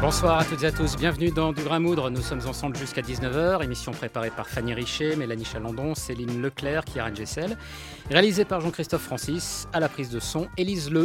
Bonsoir à toutes et à tous, bienvenue dans Du Grain à Moudre. Nous sommes ensemble jusqu'à 19h, émission préparée par Fanny Richet, Mélanie Chalandon, Céline Leclerc, Kieran Gessel, réalisée par Jean-Christophe Francis, à la prise de son, Élise Le.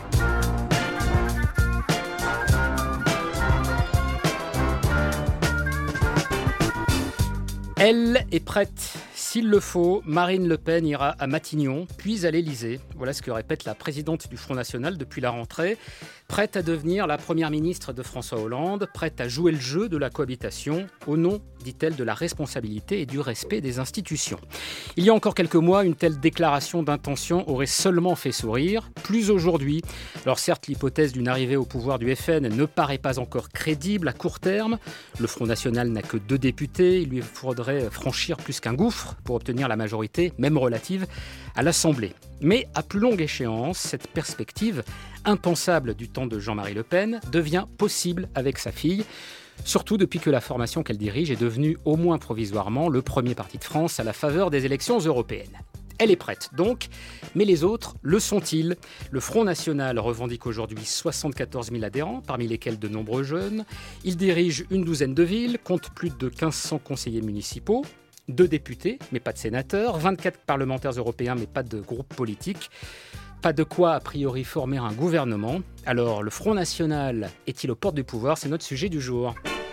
Elle est prête. S'il le faut, Marine Le Pen ira à Matignon, puis à l'Élysée. Voilà ce que répète la présidente du Front National depuis la rentrée. Prête à devenir la première ministre de François Hollande, prête à jouer le jeu de la cohabitation, au nom, dit-elle, de la responsabilité et du respect des institutions. Il y a encore quelques mois, une telle déclaration d'intention aurait seulement fait sourire, plus aujourd'hui. Alors certes, l'hypothèse d'une arrivée au pouvoir du FN ne paraît pas encore crédible à court terme. Le Front National n'a que 2 députés, il lui faudrait franchir plus qu'un gouffre pour obtenir la majorité, même relative, à l'Assemblée. Mais à plus longue échéance, cette perspective impensable du temps de Jean-Marie Le Pen devient possible avec sa fille, surtout depuis que la formation qu'elle dirige est devenue, au moins provisoirement, le premier parti de France à la faveur des élections européennes. Elle est prête donc, mais les autres le sont-ils ? Le Front National revendique aujourd'hui 74 000 adhérents, parmi lesquels de nombreux jeunes. Il dirige une douzaine de villes, compte plus de 1500 conseillers municipaux, 2 députés, mais pas de sénateurs, 24 parlementaires européens, mais pas de groupe politique. Pas de quoi, a priori, former un gouvernement. Alors, le Front National est-il aux portes du pouvoir ? C'est notre sujet du jour.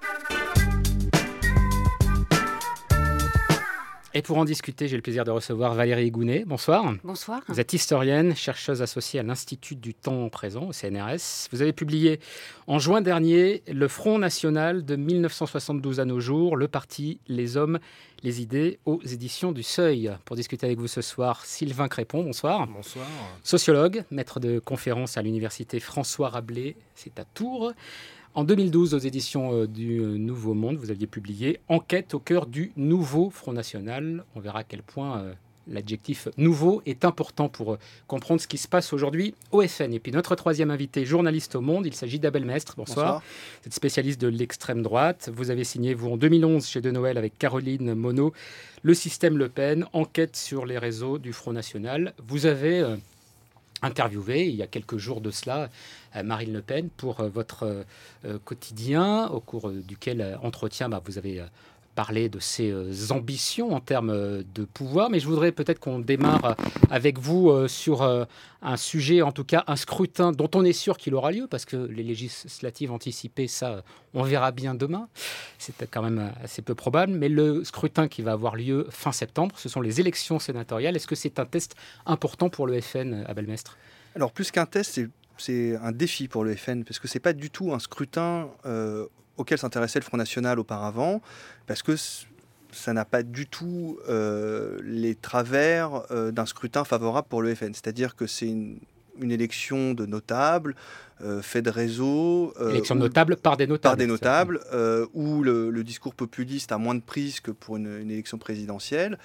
Et pour en discuter, j'ai le plaisir de recevoir Valérie Gounet. Bonsoir. Bonsoir. Vous êtes historienne, chercheuse associée à l'Institut du temps présent, au CNRS. Vous avez publié en juin dernier Le Front National de 1972 à nos jours, le parti, les hommes, les idées, aux éditions du Seuil. Pour discuter avec vous ce soir, Sylvain Crépon, bonsoir. Bonsoir. Sociologue, maître de conférences à l'université François Rabelais, c'est à Tours. En 2012, aux éditions du Nouveau Monde, vous aviez publié « Enquête au cœur du nouveau Front National ». On verra à quel point l'adjectif « nouveau » est important pour comprendre ce qui se passe aujourd'hui au FN. Et puis notre troisième invité, journaliste au Monde, il s'agit d'Abel Mestre. Bonsoir. Vous êtes spécialiste de l'extrême droite. Vous avez signé, vous, en 2011, chez De Noël, avec Caroline Monod, « Le système Le Pen, enquête sur les réseaux du Front National ». Vous avez interviewé, il y a quelques jours de cela, Marine Le Pen pour votre quotidien, au cours duquel entretien vous avez parlé de ses ambitions en termes de pouvoir. Mais je voudrais peut-être qu'on démarre avec vous sur un sujet, en tout cas un scrutin dont on est sûr qu'il aura lieu, parce que les législatives anticipées, ça, on verra bien demain. C'est quand même assez peu probable. Mais le scrutin qui va avoir lieu fin septembre, ce sont les élections sénatoriales. Est-ce que c'est un test important pour le FN, Abel Mestre ? Alors, plus qu'un test, c'est un défi pour le FN, parce que ce n'est pas du tout un scrutin auquel s'intéressait le Front National auparavant, parce que ça n'a pas du tout les travers d'un scrutin favorable pour le FN. C'est-à-dire que c'est une élection de notables, fait de réseau. Élection de notables par des notables. Par des notables, où le discours populiste a moins de prise que pour une élection présidentielle,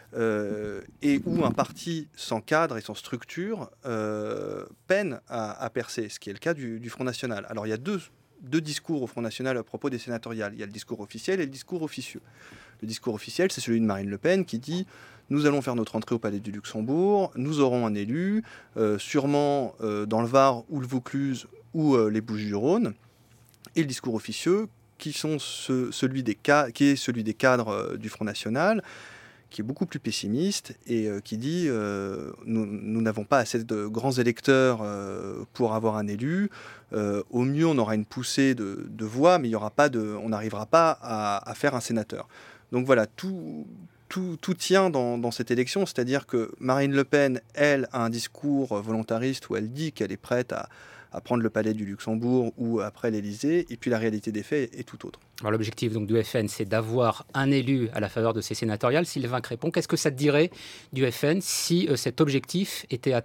et où un parti sans cadre et sans structure peine à percer, ce qui est le cas du Front National. Alors il y a deux discours au Front National à propos des sénatoriales. Il y a le discours officiel et le discours officieux. Le discours officiel, c'est celui de Marine Le Pen qui dit « Nous allons faire notre entrée au Palais du Luxembourg, nous aurons un élu, sûrement dans le Var ou le Vaucluse ou les Bouches-du-Rhône. » Et le discours officieux, qui est celui des cadres du Front National, qui est beaucoup plus pessimiste et qui dit nous n'avons pas assez de grands électeurs pour avoir un élu. Au mieux, on aura une poussée de voix, mais on n'arrivera pas à faire un sénateur. Donc voilà, tout tient dans cette élection, c'est-à-dire que Marine Le Pen, elle, a un discours volontariste où elle dit qu'elle est prête à prendre le palais du Luxembourg ou après l'Élysée, et puis la réalité des faits est tout autre. Alors l'objectif donc du FN, c'est d'avoir un élu à la faveur de ces sénatoriales. Sylvain Crépon, qu'est-ce que ça te dirait du FN si cet objectif était atteint ?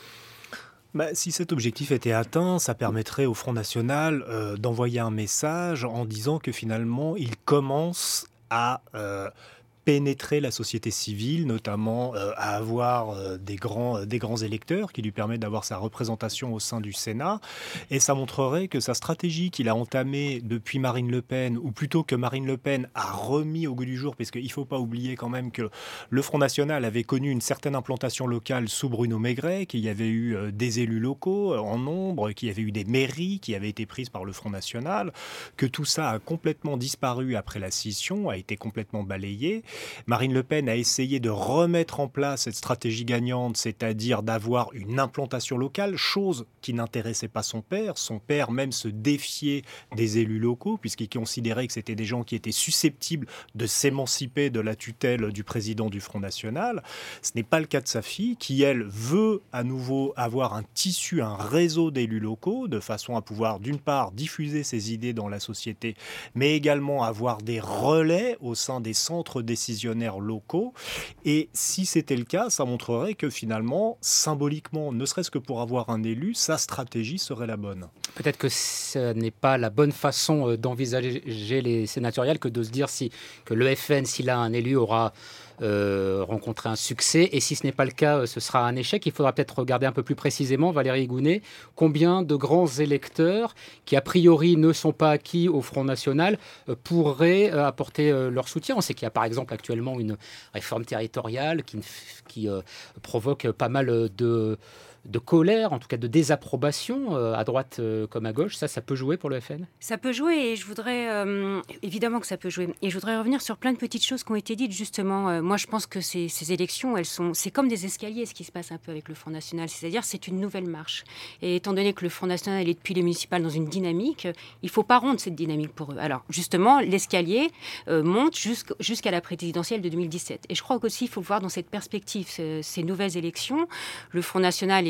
Si cet objectif était atteint, ça permettrait au Front National d'envoyer un message en disant que finalement, il commence à pénétrer la société civile, notamment à avoir des grands électeurs qui lui permettent d'avoir sa représentation au sein du Sénat. Et ça montrerait que sa stratégie qu'il a entamée depuis Marine Le Pen, ou plutôt que Marine Le Pen a remis au goût du jour, parce qu'il ne faut pas oublier quand même que le Front National avait connu une certaine implantation locale sous Bruno Maigret, qu'il y avait eu des élus locaux en nombre, qu'il y avait eu des mairies qui avaient été prises par le Front National, que tout ça a complètement disparu après la scission, a été complètement balayé. Marine Le Pen a essayé de remettre en place cette stratégie gagnante, c'est-à-dire d'avoir une implantation locale, chose qui n'intéressait pas son père. Son père même se défiait des élus locaux, puisqu'il considérait que c'était des gens qui étaient susceptibles de s'émanciper de la tutelle du président du Front National. Ce n'est pas le cas de sa fille, qui, elle, veut à nouveau avoir un tissu, un réseau d'élus locaux, de façon à pouvoir, d'une part, diffuser ses idées dans la société, mais également avoir des relais au sein des centres décisionnaires locaux. Et si c'était le cas, ça montrerait que finalement, symboliquement, ne serait-ce que pour avoir un élu, sa stratégie serait la bonne. Peut-être que ce n'est pas la bonne façon d'envisager les sénatoriales que de se dire que le FN, s'il a un élu, aura rencontré un succès. Et si ce n'est pas le cas, ce sera un échec. Il faudra peut-être regarder un peu plus précisément, Valérie Gounet, combien de grands électeurs qui, a priori, ne sont pas acquis au Front National, pourraient apporter leur soutien. On sait qu'il y a, par exemple, actuellement une réforme territoriale qui provoque pas mal de colère, en tout cas de désapprobation, à droite comme à gauche. Ça peut jouer pour le FN ? Ça peut jouer, et je voudrais... évidemment que ça peut jouer. Et je voudrais revenir sur plein de petites choses qui ont été dites, justement. Moi, je pense que ces élections, c'est comme des escaliers, ce qui se passe un peu avec le Front National. C'est-à-dire, c'est une nouvelle marche. Et étant donné que le Front National est depuis les municipales dans une dynamique, il ne faut pas rompre cette dynamique pour eux. Alors, justement, l'escalier monte jusqu'à la présidentielle de 2017. Et je crois qu'aussi, il faut voir dans cette perspective ces nouvelles élections. Le Front National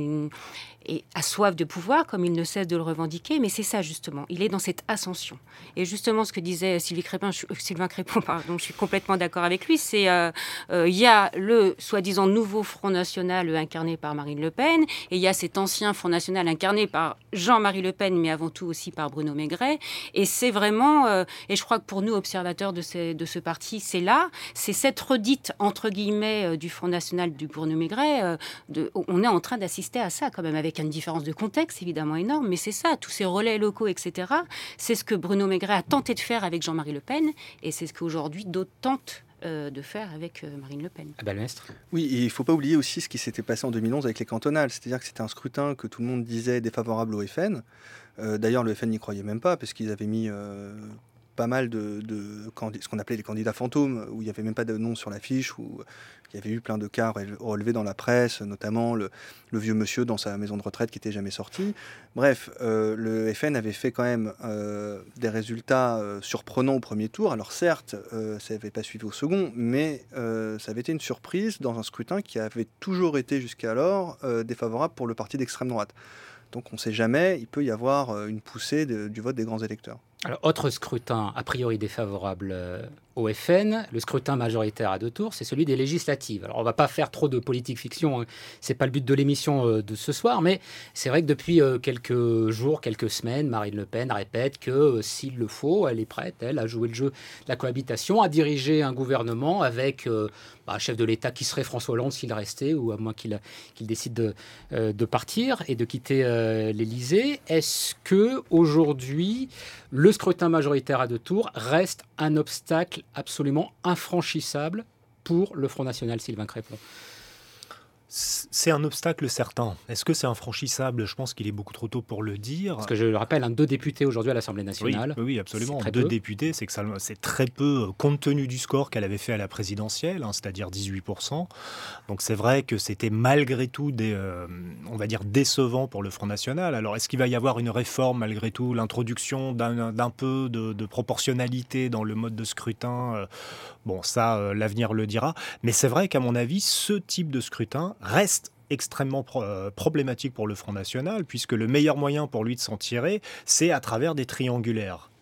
et a soif de pouvoir, comme il ne cesse de le revendiquer, mais c'est ça justement, il est dans cette ascension. Et justement, ce que disait Sylvain Crépon, pardon, je suis complètement d'accord avec lui, c'est il y a le soi-disant nouveau Front National incarné par Marine Le Pen, et il y a cet ancien Front National incarné par Jean-Marie Le Pen, mais avant tout aussi par Bruno Maigret. Et c'est vraiment, et je crois que pour nous, observateurs de ce parti, c'est cette redite, entre guillemets, du Front National du Bruno Maigret, on est en train d'assister à ça quand même, avec une différence de contexte évidemment énorme, mais c'est ça, tous ces relais locaux, etc. C'est ce que Bruno Maigret a tenté de faire avec Jean-Marie Le Pen, et c'est ce qu'aujourd'hui d'autres tentent de faire avec Marine Le Pen. Oui, et il ne faut pas oublier aussi ce qui s'était passé en 2011 avec les cantonales, c'est-à-dire que c'était un scrutin que tout le monde disait défavorable au FN. D'ailleurs, le FN n'y croyait même pas, parce qu'ils avaient mis pas mal de ce qu'on appelait les candidats fantômes, où il n'y avait même pas de nom sur l'affiche, où il y avait eu plein de cas relevés dans la presse, notamment le vieux monsieur dans sa maison de retraite qui n'était jamais sorti. Bref, le FN avait fait quand même des résultats surprenants au premier tour. Alors certes, ça n'avait pas suivi au second, mais ça avait été une surprise dans un scrutin qui avait toujours été jusqu'alors défavorable pour le parti d'extrême droite. Donc on ne sait jamais, il peut y avoir une poussée du vote des grands électeurs. Alors, autre scrutin a priori défavorable au FN, le scrutin majoritaire à 2 tours, c'est celui des législatives. Alors, on ne va pas faire trop de politique fiction, hein. Ce n'est pas le but de l'émission de ce soir, mais c'est vrai que depuis quelques jours, quelques semaines, Marine Le Pen répète que s'il le faut, elle est prête, elle, à jouer le jeu de la cohabitation, à diriger un gouvernement avec un chef de l'État qui serait François Hollande s'il restait, ou à moins qu'il décide de partir et de quitter l'Élysée. Est-ce qu'aujourd'hui, le scrutin majoritaire à 2 tours reste un obstacle absolument infranchissable pour le Front National, Sylvain Crépon? C'est un obstacle certain. Est-ce que c'est infranchissable ? Je pense qu'il est beaucoup trop tôt pour le dire. Parce que je le rappelle, 2 députés aujourd'hui à l'Assemblée nationale. Oui, absolument. 2 députés, c'est très peu compte tenu du score qu'elle avait fait à la présidentielle, c'est-à-dire 18%. Donc c'est vrai que c'était malgré tout on va dire décevant pour le Front National. Alors est-ce qu'il va y avoir une réforme malgré tout, l'introduction d'un peu de proportionnalité dans le mode de scrutin ? L'avenir le dira. Mais c'est vrai qu'à mon avis, ce type de scrutin reste extrêmement problématique pour le Front National, puisque le meilleur moyen pour lui de s'en tirer, c'est à travers des triangulaires.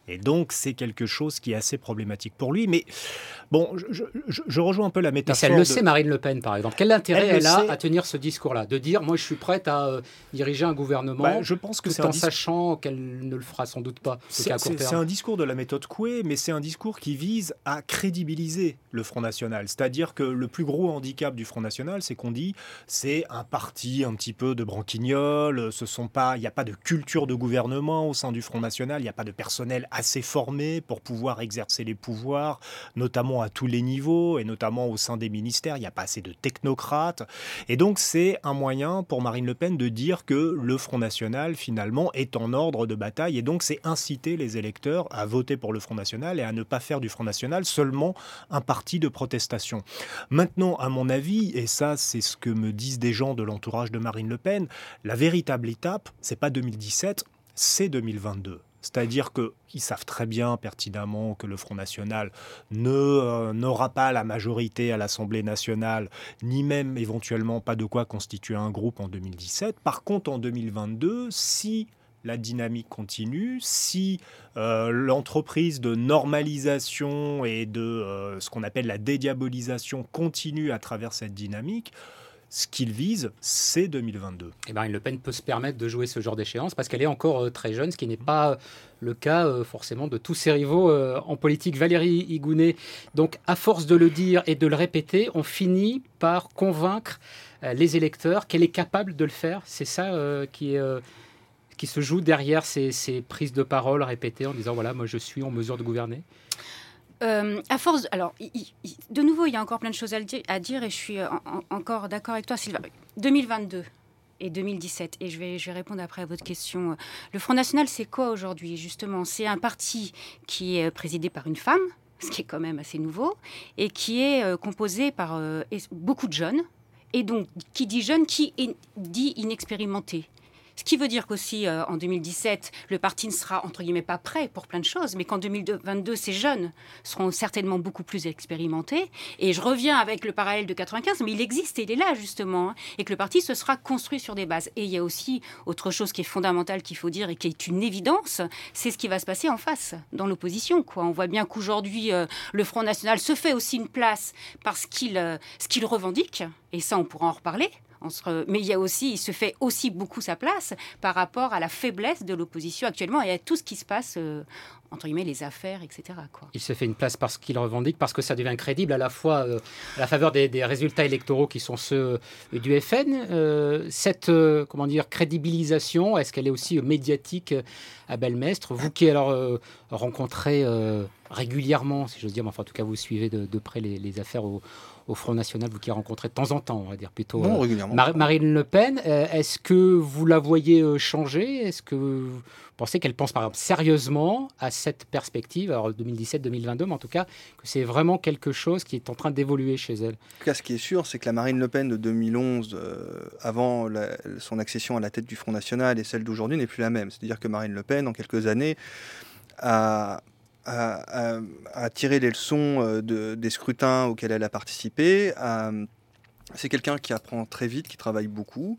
Et donc, c'est quelque chose qui est assez problématique pour lui. Mais bon, je rejoins un peu la métaphore. Mais elle le sait, Marine Le Pen, par exemple. Quel intérêt elle a à tenir ce discours-là? De dire, moi, je suis prête à diriger un gouvernement, je pense que tout en sachant qu'elle ne le fera sans doute pas. C'est un discours de la méthode Coué, mais c'est un discours qui vise à crédibiliser le Front National. C'est-à-dire que le plus gros handicap du Front National, c'est qu'on dit, c'est un parti un petit peu de branquignoles, il n'y a pas de culture de gouvernement au sein du Front National, il n'y a pas de personnel assez formé pour pouvoir exercer les pouvoirs, notamment à tous les niveaux, et notamment au sein des ministères, il n'y a pas assez de technocrates. Et donc, c'est un moyen pour Marine Le Pen de dire que le Front National, finalement, est en ordre de bataille. Et donc, c'est inciter les électeurs à voter pour le Front National et à ne pas faire du Front National seulement un parti de protestation. Maintenant, à mon avis, et ça, c'est ce que me disent des gens de l'entourage de Marine Le Pen, la véritable étape, c'est pas 2017, c'est 2022. C'est-à-dire qu'ils savent très bien, pertinemment, que le Front National n'aura pas la majorité à l'Assemblée nationale, ni même éventuellement pas de quoi constituer un groupe en 2017. Par contre, en 2022, si la dynamique continue, si l'entreprise de normalisation et de ce qu'on appelle la dédiabolisation continue à travers cette dynamique, ce qu'il vise, c'est 2022. Et Marine Le Pen peut se permettre de jouer ce genre d'échéance parce qu'elle est encore très jeune, ce qui n'est pas le cas forcément de tous ses rivaux en politique. Valérie Higounet, donc à force de le dire et de le répéter, on finit par convaincre les électeurs qu'elle est capable de le faire. C'est ça qui se joue derrière ces prises de parole répétées en disant voilà, moi je suis en mesure de gouverner. À force, alors, de nouveau, il y a encore plein de choses à dire et je suis encore d'accord avec toi, Sylvain. 2022 et 2017, et je vais répondre après à votre question. Le Front National, c'est quoi aujourd'hui, justement? C'est un parti qui est présidé par une femme, ce qui est quand même assez nouveau, et qui est composé par beaucoup de jeunes, et donc, qui dit jeunes, dit inexpérimentés. Ce qui veut dire qu'aussi, en 2017, le parti ne sera, entre guillemets, pas prêt pour plein de choses, mais qu'en 2022, ces jeunes seront certainement beaucoup plus expérimentés. Et je reviens avec le parallèle de 95, mais il existe et il est là, justement, hein, et que le parti se sera construit sur des bases. Et il y a aussi autre chose qui est fondamentale qu'il faut dire et qui est une évidence, c'est ce qui va se passer en face, dans l'opposition, quoi. On voit bien qu'aujourd'hui, le Front National se fait aussi une place parce ce qu'il revendique, et ça, on pourra en reparler. Mais il se fait aussi beaucoup sa place par rapport à la faiblesse de l'opposition actuellement et à tout ce qui se passe, entre guillemets, les affaires, etc. quoi. Il se fait une place parce qu'il revendique, parce que ça devient crédible à la fois à la faveur des résultats électoraux qui sont ceux du FN. Cette crédibilisation, est-ce qu'elle est aussi médiatique à Belmestre? Vous qui alors rencontrez régulièrement, si j'ose dire, mais enfin, en tout cas vous suivez de près les affaires au Front National, vous qui rencontrez de temps en temps, on va dire plutôt régulièrement. Marine Le Pen, est-ce que vous la voyez changer? Est-ce que vous pensez qu'elle pense par exemple sérieusement à cette perspective, alors 2017-2022, mais en tout cas que c'est vraiment quelque chose qui est en train d'évoluer chez elle? En tout cas, ce qui est sûr, c'est que la Marine Le Pen de 2011, avant son accession à la tête du Front National, et celle d'aujourd'hui n'est plus la même. C'est-à-dire que Marine Le Pen, en quelques années, a tiré les leçons des scrutins auxquels elle a participé. C'est quelqu'un qui apprend très vite, qui travaille beaucoup,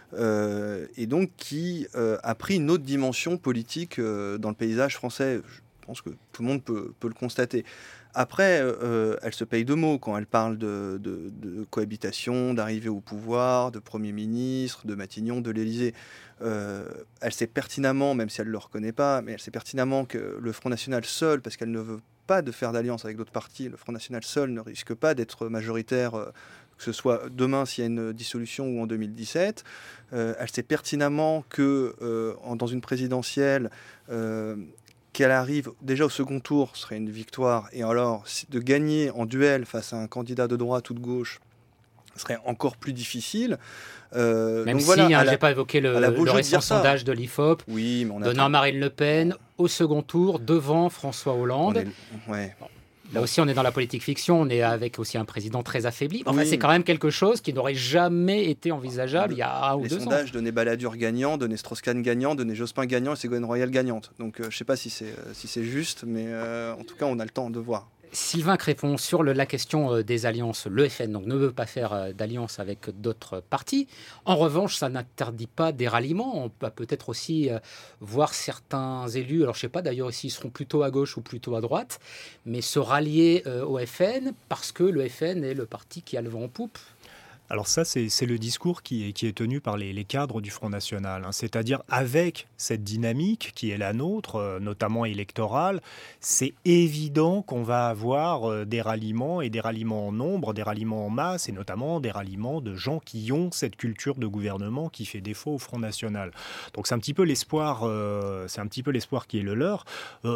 et donc qui a pris une autre dimension politique dans le paysage français. Je pense que tout le monde peut le constater. Après, elle se paye de mots quand elle parle de cohabitation, d'arrivée au pouvoir, de Premier ministre, de Matignon, de l'Élysée. Elle sait pertinemment, même si elle ne le reconnaît pas, mais elle sait pertinemment que le Front National seul, parce qu'elle ne veut pas de faire d'alliance avec d'autres partis, le Front National seul ne risque pas d'être majoritaire, que ce soit demain s'il y a une dissolution ou en 2017. Elle sait pertinemment que dans une présidentielle, qu'elle arrive déjà au second tour serait une victoire, et alors de gagner en duel face à un candidat de droite ou de gauche serait encore plus difficile. Même donc si, voilà, j'ai pas évoqué le récent sondage de l'IFOP, oui, mais donnant Marine Le Pen au second tour devant François Hollande. Là aussi, on est dans la politique fiction, on est avec aussi un président très affaibli. Enfin, c'est quand même quelque chose qui n'aurait jamais été envisageable il y a 1 ou 2 ans. Les sondages donnaient Balladur gagnant, donnaient Strauss-Kahn gagnant, donnaient Jospin gagnant et Ségolène Royal gagnante. Donc je ne sais pas si c'est juste, mais en tout cas, on a le temps de voir. Sylvain Crépon, sur la question des alliances, le FN donc, ne veut pas faire d'alliance avec d'autres partis. En revanche, ça n'interdit pas des ralliements. On peut peut-être aussi voir certains élus, alors je ne sais pas d'ailleurs s'ils seront plutôt à gauche ou plutôt à droite, mais se rallier au FN parce que le FN est le parti qui a le vent en poupe. Alors ça, c'est le discours qui est tenu par les cadres du Front National. C'est-à-dire avec cette dynamique qui est la nôtre, notamment électorale, c'est évident qu'on va avoir des ralliements et des ralliements en nombre, des ralliements en masse et notamment des ralliements de gens qui ont cette culture de gouvernement qui fait défaut au Front National. Donc c'est un petit peu l'espoir qui est le leur.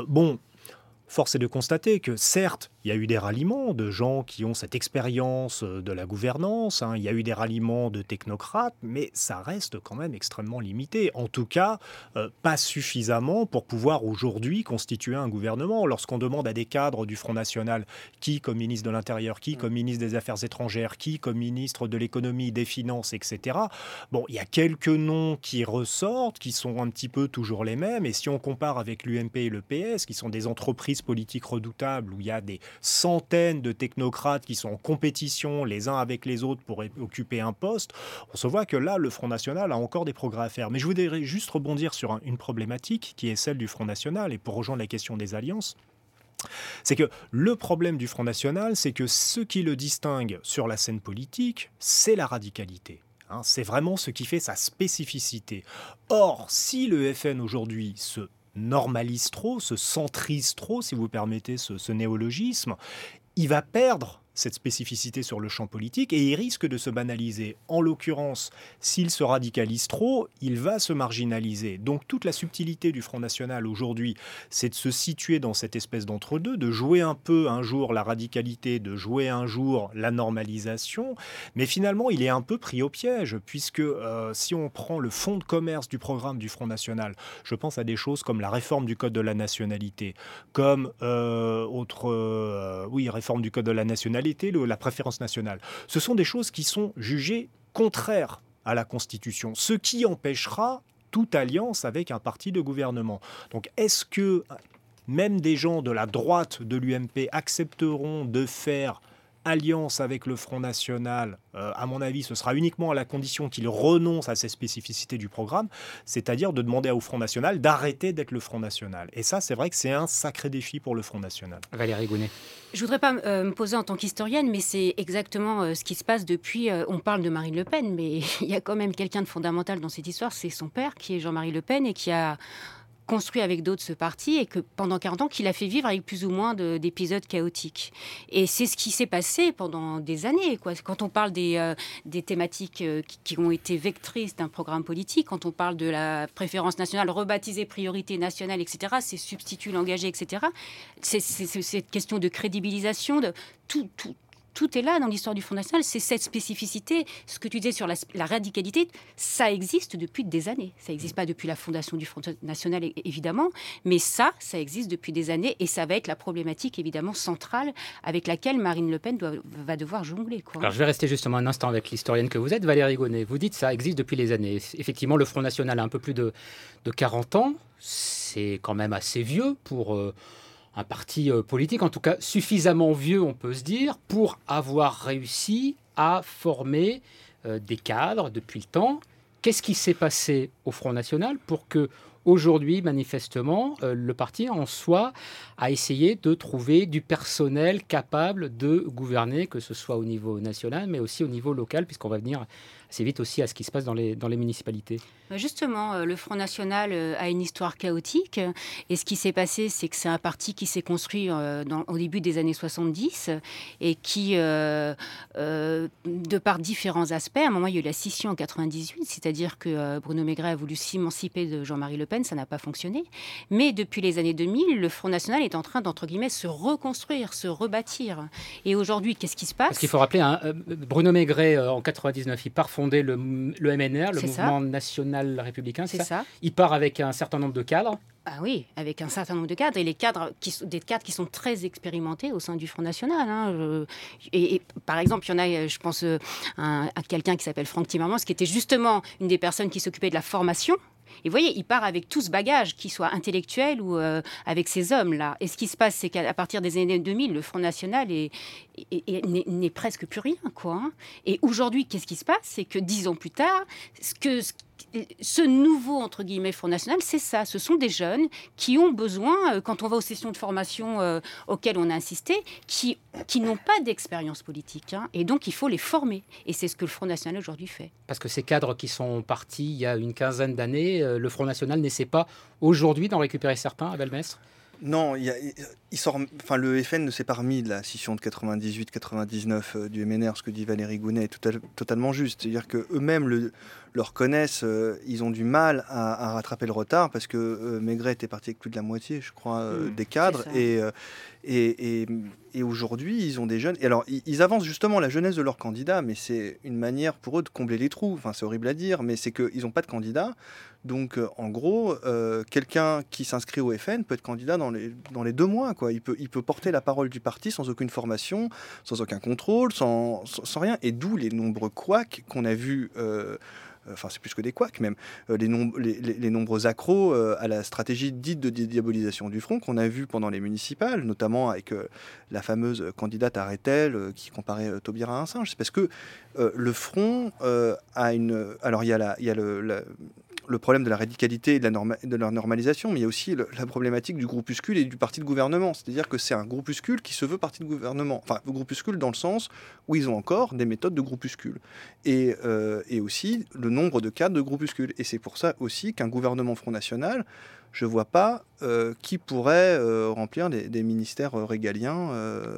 Force est de constater que certes, il y a eu des ralliements de gens qui ont cette expérience de la gouvernance, il y a eu des ralliements de technocrates, mais ça reste quand même extrêmement limité. En tout cas, pas suffisamment pour pouvoir aujourd'hui constituer un gouvernement. Lorsqu'on demande à des cadres du Front National, qui comme ministre de l'Intérieur, qui comme ministre des Affaires étrangères, qui comme ministre de l'Économie, des Finances, etc., il y a quelques noms qui ressortent, qui sont un petit peu toujours les mêmes, et si on compare avec l'UMP et le PS, qui sont des entreprises politiques redoutables, où il y a des centaines de technocrates qui sont en compétition les uns avec les autres pour occuper un poste, on se voit que là, le Front National a encore des progrès à faire. Mais je voudrais juste rebondir sur une problématique qui est celle du Front National, et pour rejoindre la question des alliances, c'est que le problème du Front National, c'est que ce qui le distingue sur la scène politique, c'est la radicalité. C'est vraiment ce qui fait sa spécificité. Or, si le FN aujourd'hui se normalise trop, se centrise trop, si vous permettez ce néologisme, il va perdre cette spécificité sur le champ politique et il risque de se banaliser. En l'occurrence, s'il se radicalise trop, il va se marginaliser. Donc toute la subtilité du Front National aujourd'hui, c'est de se situer dans cette espèce d'entre-deux, de jouer un peu un jour la radicalité, de jouer un jour la normalisation, mais finalement il est un peu pris au piège, puisque si on prend le fonds de commerce du programme du Front National, je pense à des choses comme la réforme du Code de la nationalité, comme réforme du Code de la nationalité, la préférence nationale. Ce sont des choses qui sont jugées contraires à la Constitution, ce qui empêchera toute alliance avec un parti de gouvernement. Donc est-ce que même des gens de la droite de l'UMP accepteront de faire alliance avec le Front National? À mon avis, ce sera uniquement à la condition qu'il renonce à ces spécificités du programme, c'est-à-dire de demander au Front National d'arrêter d'être le Front National. Et ça, c'est vrai que c'est un sacré défi pour le Front National. Valérie Gounet. Je ne voudrais pas me poser en tant qu'historienne, mais c'est exactement ce qui se passe depuis... on parle de Marine Le Pen, mais il y a quand même quelqu'un de fondamental dans cette histoire, c'est son père, qui est Jean-Marie Le Pen, et qui a construit avec d'autres ce parti, et que pendant 40 ans, qu'il a fait vivre avec plus ou moins d'épisodes chaotiques. Et c'est ce qui s'est passé pendant des années, quoi. Quand on parle des thématiques qui ont été vectrices d'un programme politique, quand on parle de la préférence nationale, rebaptisée priorité nationale, etc., c'est substitut l'engagé, etc., c'est cette question de crédibilisation, de tout est là dans l'histoire du Front National, c'est cette spécificité. Ce que tu disais sur la radicalité, ça existe depuis des années. Ça n'existe pas depuis la fondation du Front National, évidemment, mais ça existe depuis des années, et ça va être la problématique, évidemment, centrale avec laquelle Marine Le Pen va devoir jongler, quoi. Alors, je vais rester justement un instant avec l'historienne que vous êtes, Valérie Gounet. Vous dites que ça existe depuis les années. Effectivement, le Front National a un peu plus de 40 ans. C'est quand même assez vieux pour... un parti politique, en tout cas suffisamment vieux, on peut se dire, pour avoir réussi à former des cadres depuis le temps. Qu'est-ce qui s'est passé au Front National pour que, aujourd'hui, manifestement, le parti en soit à essayer de trouver du personnel capable de gouverner, que ce soit au niveau national, mais aussi au niveau local, puisqu'on va venir assez vite aussi à ce qui se passe dans les municipalités. Justement, le Front National a une histoire chaotique, et ce qui s'est passé, c'est que c'est un parti qui s'est construit au début des années 70 et qui, de par différents aspects, à un moment il y a eu la scission en 98, c'est-à-dire que Bruno Maigret a voulu s'émanciper de Jean-Marie Le Pen, ça n'a pas fonctionné, mais depuis les années 2000, le Front National est en train d'entre guillemets se reconstruire, se rebâtir. Et aujourd'hui, qu'est-ce qui se passe? Parce qu'il faut rappeler, Bruno Maigret en 99, il part fonder le MNR, le Mouvement National Républicain, c'est ça. Il part avec un certain nombre de cadres. Ah oui, avec un certain nombre de cadres, et des cadres qui sont très expérimentés au sein du Front National. Et par exemple, il y en a, je pense à quelqu'un qui s'appelle Franck Timmermans, qui était justement une des personnes qui s'occupait de la formation. Et vous voyez, il part avec tout ce bagage, qu'il soit intellectuel ou avec ces hommes-là. Et ce qui se passe, c'est qu'à partir des années 2000, le Front National n'est presque plus rien, quoi. Et aujourd'hui, qu'est-ce qui se passe? C'est que 10 ans plus tard, ce nouveau, entre guillemets, Front National, c'est ça. Ce sont des jeunes qui ont besoin, quand on va aux sessions de formation auxquelles on a insisté, qui n'ont pas d'expérience politique. Et donc, il faut les former. Et c'est ce que le Front National aujourd'hui fait. Parce que ces cadres qui sont partis il y a une quinzaine d'années, le Front National n'essaie pas aujourd'hui d'en récupérer certains, Abel Mestre? Non, le FN ne s'est pas remis de la scission de 98-99 du MNR. Ce que dit Valérie Gounet est totalement juste. C'est-à-dire qu'eux-mêmes le reconnaissent, ils ont du mal à rattraper le retard parce que Maigret était parti avec plus de la moitié, je crois, des cadres. Et aujourd'hui, ils ont des jeunes. Et alors, ils avancent justement la jeunesse de leurs candidats, mais c'est une manière pour eux de combler les trous. Enfin, c'est horrible à dire, mais c'est qu'ils n'ont pas de candidats. Donc, en gros, quelqu'un qui s'inscrit au FN peut être candidat dans les 2 mois, quoi. Il peut porter la parole du parti sans aucune formation, sans aucun contrôle, sans rien. Et d'où les nombreux couacs qu'on a vus. Enfin, c'est plus que des couacs même, les nombreux accros à la stratégie dite de dédiabolisation du Front qu'on a vu pendant les municipales, notamment avec la fameuse candidate Arretel qui comparait Taubira à un singe. C'est parce que le Front a une... Alors, il y a le problème de la radicalité et de leur normalisation, mais il y a aussi la problématique du groupuscule et du parti de gouvernement. C'est-à-dire que c'est un groupuscule qui se veut parti de gouvernement. Enfin, groupuscule dans le sens où ils ont encore des méthodes de groupuscule. Et aussi le nombre de cadres de groupuscule. Et c'est pour ça aussi qu'un gouvernement Front National, je ne vois pas qui pourrait remplir des ministères régaliens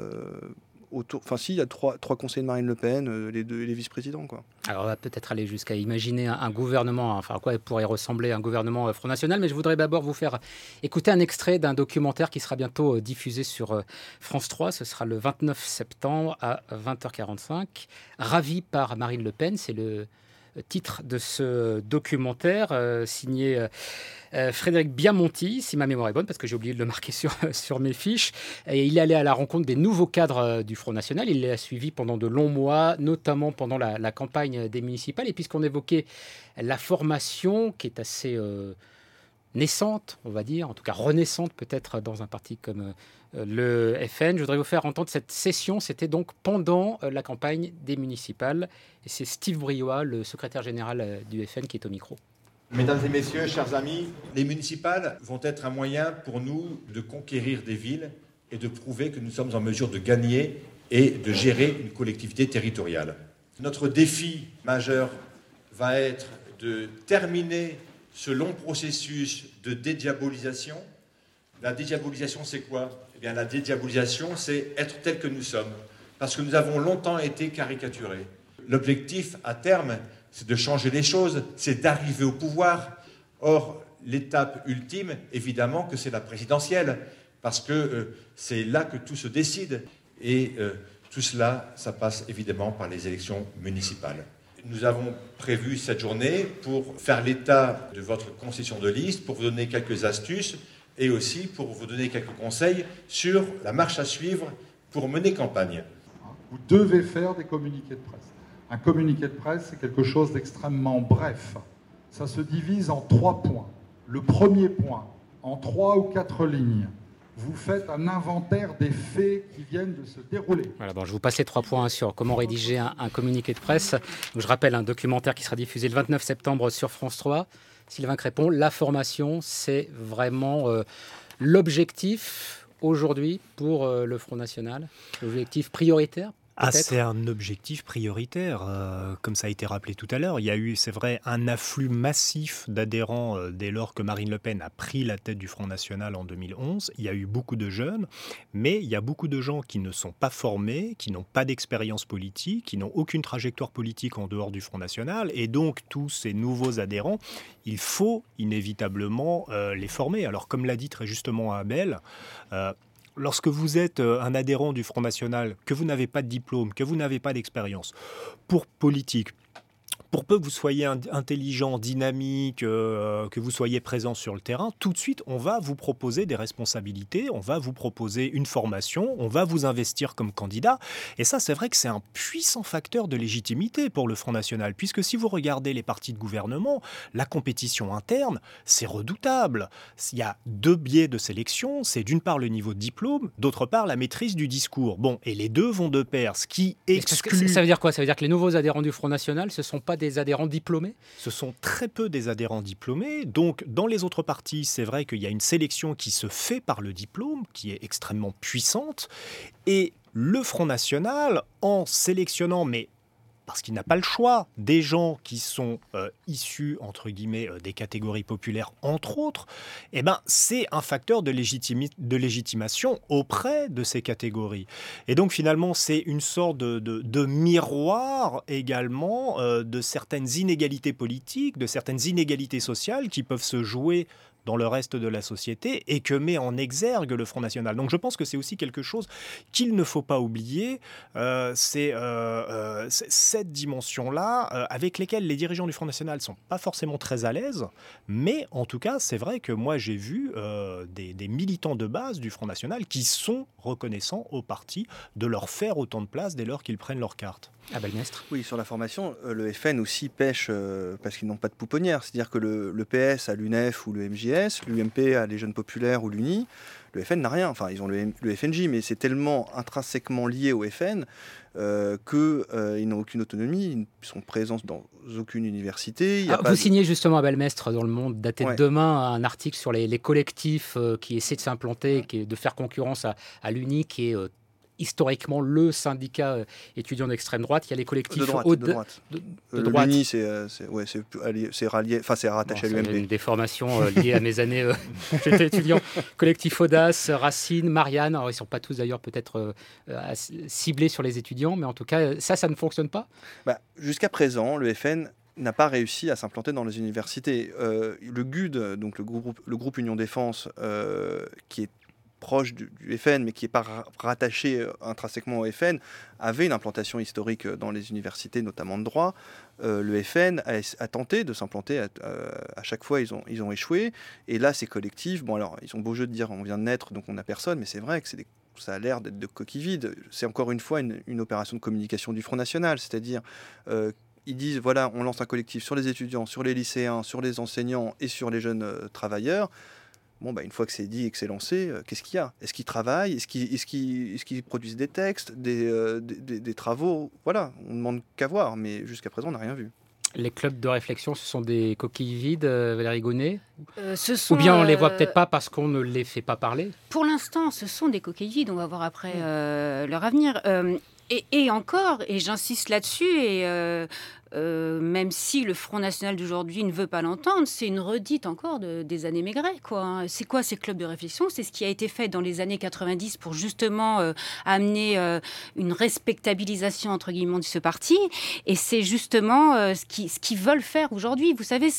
Enfin, si, il y a trois conseillers de Marine Le Pen, les vice-présidents, quoi. Alors, on va peut-être aller jusqu'à imaginer un gouvernement, enfin, à quoi pourrait ressembler un gouvernement Front National, mais je voudrais d'abord vous faire écouter un extrait d'un documentaire qui sera bientôt diffusé sur France 3. Ce sera le 29 septembre à 20h45. Ravi par Marine Le Pen, c'est le titre de ce documentaire signé Frédéric Biamonti, si ma mémoire est bonne, parce que j'ai oublié de le marquer sur mes fiches. Et il est allé à la rencontre des nouveaux cadres du Front National. Il les a suivis pendant de longs mois, notamment pendant la campagne des municipales. Et puisqu'on évoquait la formation, qui est assez naissante, on va dire, en tout cas renaissante peut-être dans un parti comme le FN, je voudrais vous faire entendre cette session. C'était donc pendant la campagne des municipales. Et c'est Steve Briois, le secrétaire général du FN, qui est au micro. Mesdames et messieurs, chers amis, les municipales vont être un moyen pour nous de conquérir des villes et de prouver que nous sommes en mesure de gagner et de gérer une collectivité territoriale. Notre défi majeur va être de terminer ce long processus de dédiabolisation. La dédiabolisation, c'est quoi ? Eh bien, la dédiabolisation, c'est être tel que nous sommes, parce que nous avons longtemps été caricaturés. L'objectif, à terme, c'est de changer les choses, c'est d'arriver au pouvoir. Or, l'étape ultime, évidemment, que c'est la présidentielle, parce que c'est là que tout se décide. Et tout cela, ça passe évidemment par les élections municipales. Nous avons prévu cette journée pour faire l'état de votre concession de liste, pour vous donner quelques astuces et aussi pour vous donner quelques conseils sur la marche à suivre pour mener campagne. Vous devez faire des communiqués de presse. Un communiqué de presse, c'est quelque chose d'extrêmement bref. Ça se divise en 3 points. Le premier point, en 3 ou 4 lignes, vous faites un inventaire des faits qui viennent de se dérouler. Voilà, bon, je vous passe les 3 points sur comment rédiger un communiqué de presse. Donc, je rappelle un documentaire qui sera diffusé le 29 septembre sur France 3. Sylvain Crépon, la formation, c'est vraiment l'objectif aujourd'hui pour le Front National, l'objectif prioritaire. C'est un objectif prioritaire, comme ça a été rappelé tout à l'heure. Il y a eu, c'est vrai, un afflux massif d'adhérents dès lors que Marine Le Pen a pris la tête du Front National en 2011. Il y a eu beaucoup de jeunes, mais il y a beaucoup de gens qui ne sont pas formés, qui n'ont pas d'expérience politique, qui n'ont aucune trajectoire politique en dehors du Front National. Et donc, tous ces nouveaux adhérents, il faut inévitablement les former. Alors, comme l'a dit très justement Abel, lorsque vous êtes un adhérent du Front National, que vous n'avez pas de diplôme, que vous n'avez pas d'expérience, pour politique, pour peu que vous soyez intelligent, dynamique, que vous soyez présent sur le terrain, tout de suite, on va vous proposer des responsabilités, on va vous proposer une formation, on va vous investir comme candidat. Et ça, c'est vrai que c'est un puissant facteur de légitimité pour le Front National, puisque si vous regardez les partis de gouvernement, la compétition interne, c'est redoutable. Il y a 2 biais de sélection, c'est d'une part le niveau de diplôme, d'autre part la maîtrise du discours. Bon, et les deux vont de pair, ce qui exclut... Ça veut dire quoi ? Ça veut dire que les nouveaux adhérents du Front National, ce ne sont pas des adhérents diplômés ? Ce sont très peu des adhérents diplômés. Donc, dans les autres partis, c'est vrai qu'il y a une sélection qui se fait par le diplôme, qui est extrêmement puissante. Et le Front National, en sélectionnant, mais parce qu'il n'a pas le choix, des gens qui sont issus, entre guillemets, des catégories populaires, entre autres, eh ben, c'est un facteur de légitimation auprès de ces catégories. Et donc, finalement, c'est une sorte de miroir également de certaines inégalités politiques, de certaines inégalités sociales qui peuvent se jouer dans le reste de la société et que met en exergue le Front National. Donc je pense que c'est aussi quelque chose qu'il ne faut pas oublier, c'est cette dimension-là avec lesquelles les dirigeants du Front National ne sont pas forcément très à l'aise, mais en tout cas, c'est vrai que moi j'ai vu des militants de base du Front National qui sont reconnaissants au parti de leur faire autant de place dès lors qu'ils prennent leur carte. Belmestre. Oui, sur la formation, le FN aussi pêche parce qu'ils n'ont pas de pouponnière. C'est-à-dire que le PS a l'UNEF ou le MJS, l'UMP a les Jeunes Populaires ou l'UNI. Le FN n'a rien. Enfin, ils ont le FNJ, mais c'est tellement intrinsèquement lié au FN qu'ils n'ont aucune autonomie. Ils ne sont présents dans aucune université. Vous signez justement à Belmestre dans Le Monde, daté de demain, un article sur les collectifs qui essaient de s'implanter, de faire concurrence à l'UNI, qui est historiquement le syndicat étudiant d'extrême droite. Il y a les collectifs de droite. L'UNI, c'est rattaché à l'UMP. C'est une déformation liée à mes années. J'étais étudiant. Collectif Audace, Racine, Marianne. Alors, ils ne sont pas tous d'ailleurs peut-être ciblés sur les étudiants, mais en tout cas, ça ne fonctionne pas. Jusqu'à présent, le FN n'a pas réussi à s'implanter dans les universités. Le GUD, donc le groupe Union Défense, qui est proche du FN, mais qui n'est pas rattaché intrinsèquement au FN, avait une implantation historique dans les universités, notamment de droit. Le FN a tenté de s'implanter. À chaque fois, ils ont échoué. Et là, ces collectifs, bon alors, ils ont beau jeu de dire on vient de naître, donc on n'a personne, mais c'est vrai que ça a l'air d'être de coquilles vides. C'est encore une fois une opération de communication du Front National, c'est-à-dire... ils disent, voilà, on lance un collectif sur les étudiants, sur les lycéens, sur les enseignants et sur les jeunes travailleurs. Bon, une fois que c'est dit et que c'est lancé, qu'est-ce qu'il y a ? Est-ce qu'ils travaillent ? Est-ce qu'ils produisent des textes, des travaux ? Voilà, on ne demande qu'à voir, mais jusqu'à présent, on n'a rien vu. Les clubs de réflexion, ce sont des coquilles vides, Valérie Gonnet ? Ou bien on ne les voit peut-être pas parce qu'on ne les fait pas parler ? Pour l'instant, ce sont des coquilles vides. On va voir après leur avenir. Et encore, et j'insiste là-dessus, et même si le Front National d'aujourd'hui ne veut pas l'entendre, c'est une redite encore des années Maigret, quoi. C'est quoi ces clubs de réflexion ? C'est ce qui a été fait dans les années 90 pour justement amener une respectabilisation, entre guillemets, de ce parti. Et c'est justement ce qu'ils veulent faire aujourd'hui. Vous savez,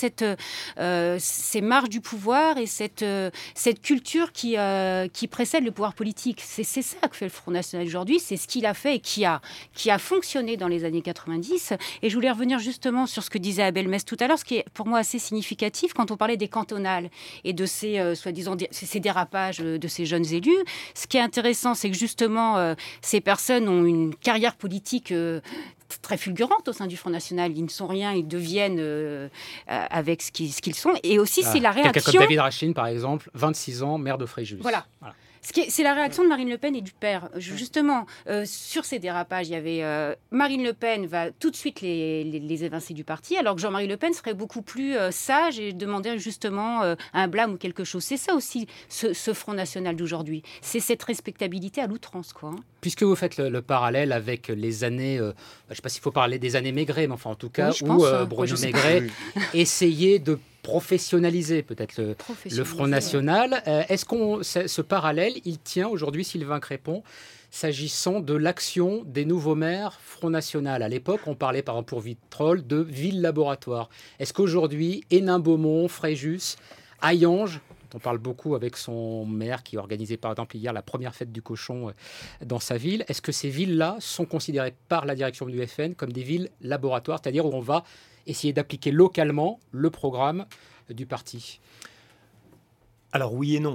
ces marges du pouvoir et cette culture qui précède le pouvoir politique. C'est ça que fait le Front National aujourd'hui. C'est ce qu'il a fait et qui a fonctionné dans les années 90. Et je voulais revenir justement sur ce que disait Belmestre tout à l'heure, ce qui est pour moi assez significatif quand on parlait des cantonales et de ces soi-disant ces dérapages de ces jeunes élus. Ce qui est intéressant, c'est que justement ces personnes ont une carrière politique très fulgurante au sein du Front National. Ils ne sont rien, ils deviennent avec ce qu'ils sont. Et aussi, c'est la réaction... Quelqu'un comme David Rachin, par exemple, 26 ans, maire de Fréjus. Voilà. C'est la réaction de Marine Le Pen et du père. Justement, sur ces dérapages, il y avait Marine Le Pen va tout de suite les évincer du parti, alors que Jean-Marie Le Pen serait beaucoup plus sage et demanderait justement un blâme ou quelque chose. C'est ça aussi, ce Front National d'aujourd'hui. C'est cette respectabilité à l'outrance, quoi. Puisque vous faites le parallèle avec les années, je ne sais pas s'il faut parler des années Maigret, mais enfin en tout cas, oui, où Bruno Maigret essayait de professionnaliser peut-être le Front National. Est-ce ce parallèle, il tient aujourd'hui, Sylvain Crépon, s'agissant de l'action des nouveaux maires Front National ? À l'époque, on parlait par exemple pour Vitrolles de ville-laboratoire. Est-ce qu'aujourd'hui, Hénin-Beaumont, Fréjus, Hayange, on parle beaucoup avec son maire qui organisait par exemple hier la première fête du cochon dans sa ville. Est-ce que ces villes-là sont considérées par la direction du FN comme des villes laboratoires, c'est-à-dire où on va essayer d'appliquer localement le programme du parti? Alors oui et non.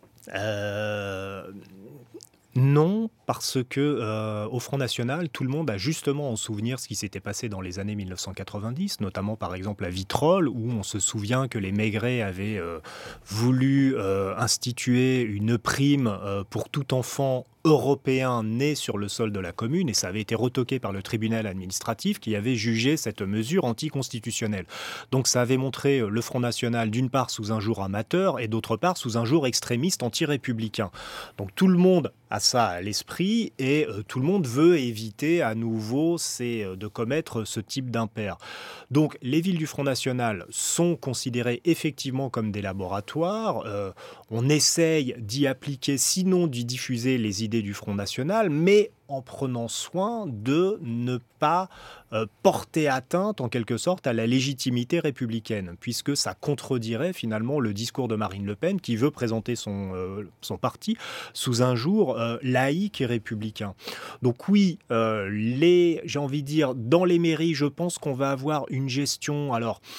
Non, parce que au Front National, tout le monde a justement en souvenir ce qui s'était passé dans les années 1990, notamment par exemple à Vitrolles, où on se souvient que les Maigret avaient voulu instituer une prime pour tout enfant européen né sur le sol de la commune, et ça avait été retoqué par le tribunal administratif qui avait jugé cette mesure anticonstitutionnelle. Donc ça avait montré le Front National d'une part sous un jour amateur et d'autre part sous un jour extrémiste anti-républicain. Donc tout le monde a ça à l'esprit et tout le monde veut éviter à nouveau de commettre ce type d'impair. Donc les villes du Front National sont considérées effectivement comme des laboratoires. On essaye d'y appliquer, sinon d'y diffuser les idées du Front National, mais en prenant soin de ne pas porter atteinte en quelque sorte à la légitimité républicaine, puisque ça contredirait finalement le discours de Marine Le Pen qui veut présenter son parti sous un jour laïque et républicain. Donc oui, j'ai envie de dire, dans les mairies, je pense qu'on va avoir une gestion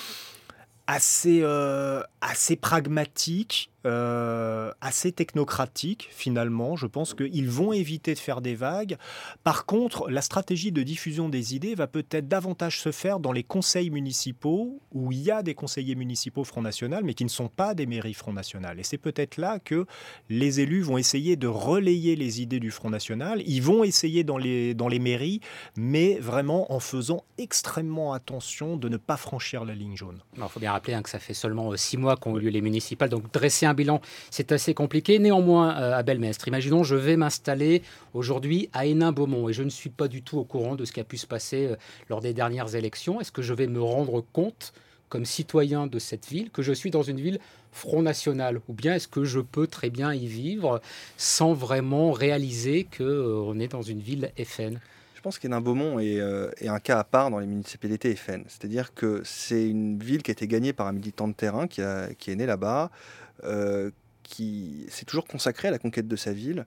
assez pragmatique, assez technocratique finalement. Je pense qu'ils vont éviter de faire des vagues. Par contre, la stratégie de diffusion des idées va peut-être davantage se faire dans les conseils municipaux, où il y a des conseillers municipaux Front National, mais qui ne sont pas des mairies Front National. Et c'est peut-être là que les élus vont essayer de relayer les idées du Front National. Ils vont essayer dans les mairies, mais vraiment en faisant extrêmement attention de ne pas franchir la ligne jaune. Il faut bien rappeler que ça fait seulement 6 mois qu'ont eu lieu les municipales, donc dresser un bilan, c'est assez compliqué. Néanmoins, à Belmestre, imaginons, je vais m'installer aujourd'hui à Hénin-Beaumont et je ne suis pas du tout au courant de ce qui a pu se passer lors des dernières élections. Est-ce que je vais me rendre compte, comme citoyen de cette ville, que je suis dans une ville Front National? Ou bien est-ce que je peux très bien y vivre sans vraiment réaliser qu'on est dans une ville FN? Je pense qu'Hénin-Beaumont est un cas à part dans les municipalités FN. C'est-à-dire que c'est une ville qui a été gagnée par un militant de terrain qui est né là-bas, qui s'est toujours consacré à la conquête de sa ville,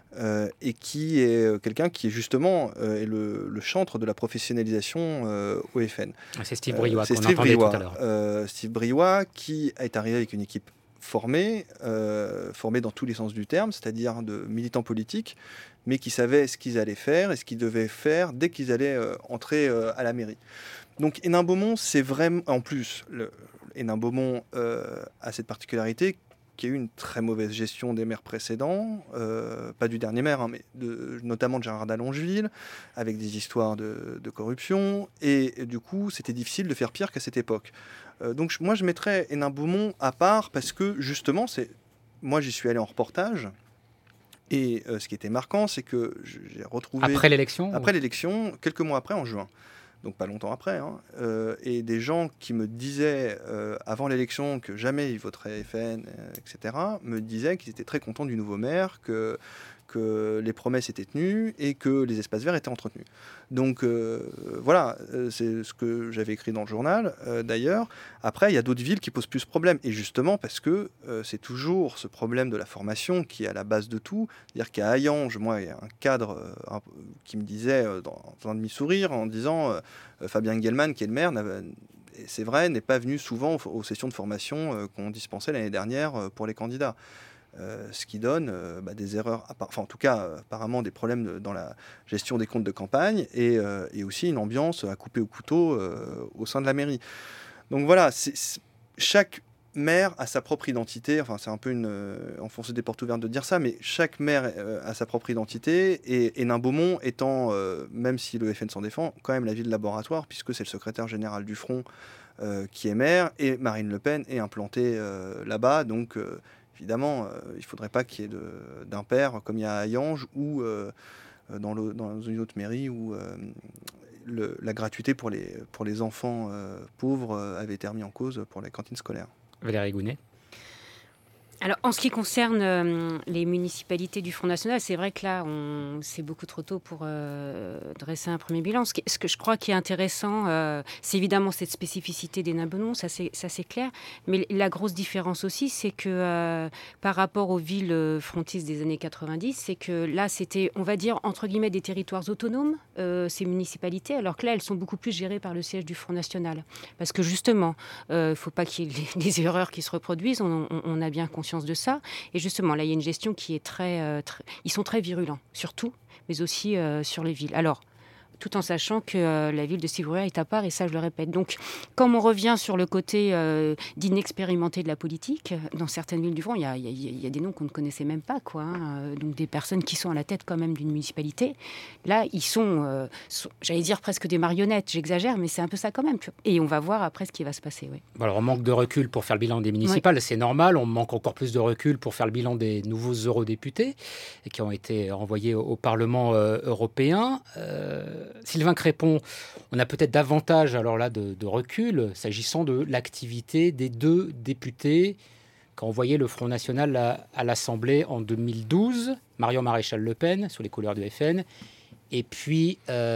et qui est quelqu'un qui est justement est le chantre de la professionnalisation au FN. C'est Steve Briouat qu'on entendait tout à l'heure. Steve Briouat qui est arrivé avec une équipe formés dans tous les sens du terme, c'est-à-dire de militants politiques, mais qui savaient ce qu'ils allaient faire et ce qu'ils devaient faire dès qu'ils allaient entrer à la mairie. Donc Hénin-Beaumont, c'est vraiment... En plus, Hénin-Beaumont a cette particularité qu'il y a eu une très mauvaise gestion des maires précédents, pas du dernier maire, mais notamment de Gérard d'Allongeville, avec des histoires de corruption, et du coup, c'était difficile de faire pire qu'à cette époque. Donc moi, je mettrais Hénin-Beaumont à part, parce que justement, moi, j'y suis allé en reportage, et ce qui était marquant, c'est que j'ai retrouvé... Après l'élection, quelques mois après, en juin. Donc pas longtemps après, et des gens qui me disaient avant l'élection que jamais ils voteraient FN, etc., me disaient qu'ils étaient très contents du nouveau maire, que les promesses étaient tenues et que les espaces verts étaient entretenus. Donc voilà, c'est ce que j'avais écrit dans le journal d'ailleurs. Après, il y a d'autres villes qui posent plus de problèmes, et justement parce que c'est toujours ce problème de la formation qui est à la base de tout. C'est-à-dire qu'à Hayange, moi, il y a un cadre qui me disait, dans un demi-sourire, en disant Fabien Guelman, qui est le maire, c'est vrai, n'est pas venu souvent aux sessions de formation qu'on dispensait l'année dernière pour les candidats. Ce qui donne des erreurs, en tout cas apparemment des problèmes dans la gestion des comptes de campagne, et aussi une ambiance à couper au couteau au sein de la mairie. Donc voilà, chaque maire a sa propre identité, enfin c'est un peu enfoncer des portes ouvertes de dire ça, mais chaque maire a sa propre identité, et Hénin-Beaumont étant, même si le FN s'en défend, quand même la ville laboratoire, puisque c'est le secrétaire général du Front qui est maire, et Marine Le Pen est implantée là-bas, donc évidemment, il ne faudrait pas qu'il y ait d'impair comme il y a à Hayange ou dans une autre mairie où la gratuité pour les enfants pauvres avait été remise en cause pour les cantines scolaires. Valérie Gounet. Alors, en ce qui concerne les municipalités du Front National, c'est vrai que là, c'est beaucoup trop tôt pour dresser un premier bilan. Ce que je crois qui est intéressant, c'est évidemment cette spécificité des Nabenon, ça c'est clair. Mais la grosse différence aussi, c'est que par rapport aux villes frontistes des années 90, c'est que là, c'était, on va dire, entre guillemets, des territoires autonomes, ces municipalités, alors que là, elles sont beaucoup plus gérées par le siège du Front National. Parce que justement, il ne faut pas qu'il y ait des erreurs qui se reproduisent, on a bien conscience de ça. Et justement, là, il y a une gestion qui est ils sont très virulents, sur tout, mais aussi sur les villes. Alors, tout en sachant que la ville de Sivouria est à part, et ça, je le répète. Donc, comme on revient sur le côté d'inexpérimenté de la politique, dans certaines villes du Front, il y a des noms qu'on ne connaissait même pas, quoi. Donc, des personnes qui sont à la tête quand même d'une municipalité. Là, ils sont j'allais dire presque des marionnettes. J'exagère, mais c'est un peu ça quand même. Et on va voir après ce qui va se passer. Oui. Alors, on manque de recul pour faire le bilan des municipales, oui. C'est normal. On manque encore plus de recul pour faire le bilan des nouveaux eurodéputés qui ont été renvoyés au Parlement européen. Sylvain Crépon, on a peut-être davantage alors là de recul s'agissant de l'activité des deux députés qui ont envoyé le Front National à l'Assemblée en 2012, Marion Maréchal Le Pen, sous les couleurs du FN, et puis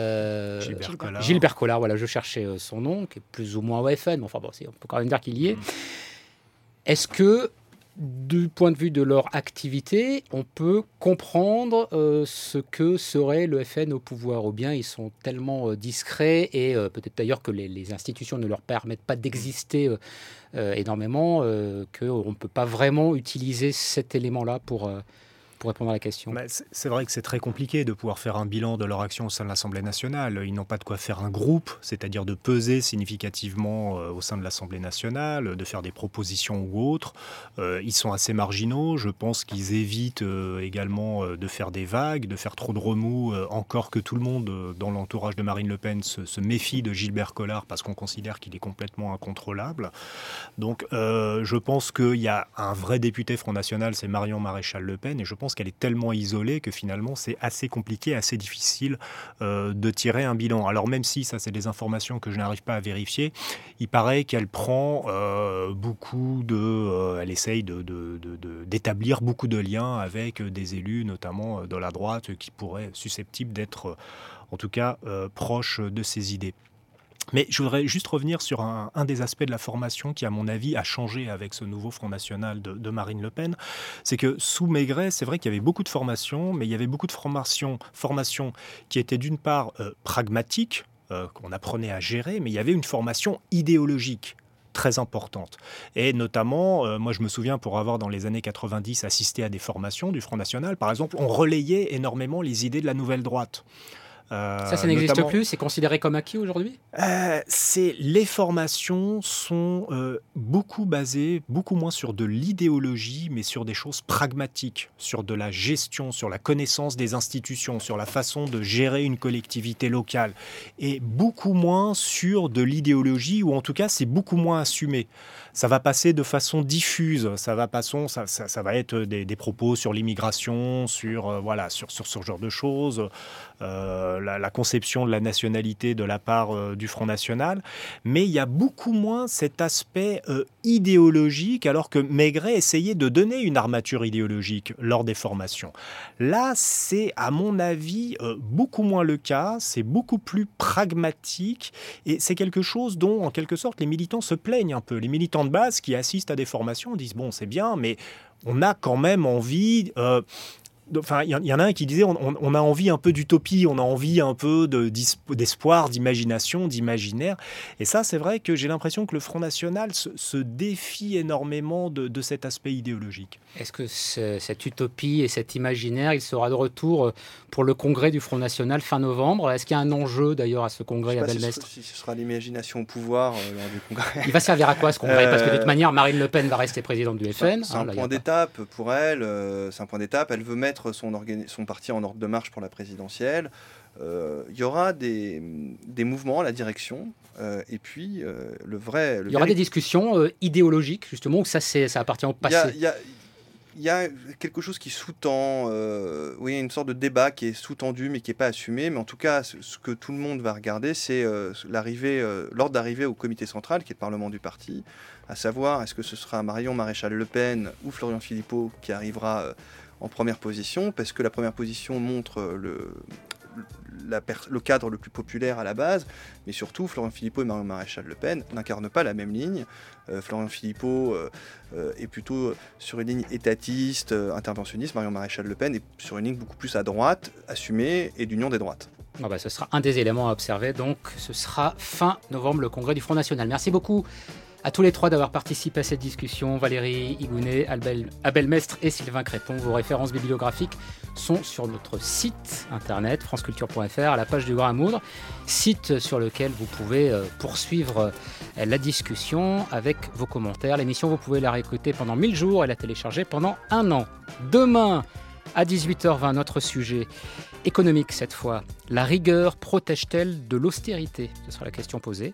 Gilbert Collard, voilà, je cherchais son nom, qui est plus ou moins au FN, mais enfin bon, on peut quand même dire qu'il y est. Est-ce que, du point de vue de leur activité, on peut comprendre ce que serait le FN au pouvoir, ou bien ils sont tellement discrets et peut-être d'ailleurs que les institutions ne leur permettent pas d'exister énormément qu'on ne peut pas vraiment utiliser cet élément-là pour répondre à la question. C'est vrai que c'est très compliqué de pouvoir faire un bilan de leur action au sein de l'Assemblée nationale. Ils n'ont pas de quoi faire un groupe, c'est-à-dire de peser significativement au sein de l'Assemblée nationale, de faire des propositions ou autres. Ils sont assez marginaux. Je pense qu'ils évitent également de faire des vagues, de faire trop de remous, encore que tout le monde dans l'entourage de Marine Le Pen se méfie de Gilbert Collard parce qu'on considère qu'il est complètement incontrôlable. Donc je pense qu'il y a un vrai député Front National, c'est Marion Maréchal Le Pen, et je pense qu'elle est tellement isolée que finalement c'est assez compliqué, assez difficile de tirer un bilan. Alors même si ça c'est des informations que je n'arrive pas à vérifier, il paraît qu'elle prend elle essaye d'établir beaucoup de liens avec des élus, notamment de la droite, qui pourraient susceptibles d'être en tout cas proches de ses idées. Mais je voudrais juste revenir sur un des aspects de la formation qui, à mon avis, a changé avec ce nouveau Front National de Marine Le Pen. C'est que sous Maigret, c'est vrai qu'il y avait beaucoup de formations, mais il y avait beaucoup de formations qui étaient d'une part pragmatiques, qu'on apprenait à gérer, mais il y avait une formation idéologique très importante. Et notamment, moi je me souviens pour avoir dans les années 90 assisté à des formations du Front National, par exemple, on relayait énormément les idées de la nouvelle droite. Ça n'existe plus, c'est considéré comme acquis aujourd'hui ? Les formations sont beaucoup basées, beaucoup moins sur de l'idéologie, mais sur des choses pragmatiques, sur de la gestion, sur la connaissance des institutions, sur la façon de gérer une collectivité locale, et beaucoup moins sur de l'idéologie, ou en tout cas c'est beaucoup moins assumé. Ça va passer de façon diffuse, ça va être des propos sur l'immigration, sur ce genre de choses, la conception de la nationalité de la part du Front National, mais il y a beaucoup moins cet aspect idéologique, alors que Maigret essayait de donner une armature idéologique lors des formations. Là, c'est à mon avis beaucoup moins le cas, c'est beaucoup plus pragmatique, et c'est quelque chose dont, en quelque sorte, les militants se plaignent un peu. Les militants de base qui assistent à des formations disent « bon, c'est bien, mais on a quand même envie... Enfin, il y en a un qui disait on a envie un peu d'utopie, on a envie un peu d'espoir, d'imagination, d'imaginaire. Et ça, c'est vrai que j'ai l'impression que le Front National se défie énormément de cet aspect idéologique. Est-ce que cette utopie et cet imaginaire, il sera de retour pour le congrès du Front National fin novembre ? Est-ce qu'il y a un enjeu d'ailleurs à ce congrès à Belmestre ? Si ce sera l'imagination au pouvoir lors du congrès. Il va servir à quoi ce congrès ? Parce que de toute manière, Marine Le Pen va rester présidente du FN. C'est un point d'étape pour elle. C'est un point d'étape. Elle veut mettre son parti en ordre de marche pour la présidentielle. Il y aura des mouvements à la direction. Et puis, il y aura des discussions idéologiques, justement, ou ça appartient au passé ? il y a quelque chose qui sous-tend, oui, une sorte de débat qui est sous-tendu mais qui n'est pas assumé. Mais en tout cas, ce que tout le monde va regarder, c'est l'ordre d'arrivée au comité central, qui est le Parlement du parti, à savoir est-ce que ce sera Marion Maréchal Le Pen ou Florian Philippot qui arrivera en première position, parce que la première position montre le cadre le plus populaire à la base, mais surtout Florian Philippot et Marion Maréchal Le Pen n'incarnent pas la même ligne. Florian Philippot est plutôt sur une ligne étatiste, interventionniste. Marion Maréchal Le Pen est sur une ligne beaucoup plus à droite, assumée, et d'union des droites. Ce sera un des éléments à observer, donc ce sera fin novembre le congrès du Front National. Merci beaucoup à tous les trois d'avoir participé à cette discussion. Valérie Higounet, Abel Mestre et Sylvain Crépon. Vos références bibliographiques sont sur notre site internet franceculture.fr à la page du Grain à moudre, site sur lequel vous pouvez poursuivre la discussion avec vos commentaires. L'émission, vous pouvez la réécouter pendant 1000 jours et la télécharger pendant 1 an. Demain, à 18h20, notre sujet économique cette fois. La rigueur protège-t-elle de l'austérité ? Ce sera la question posée.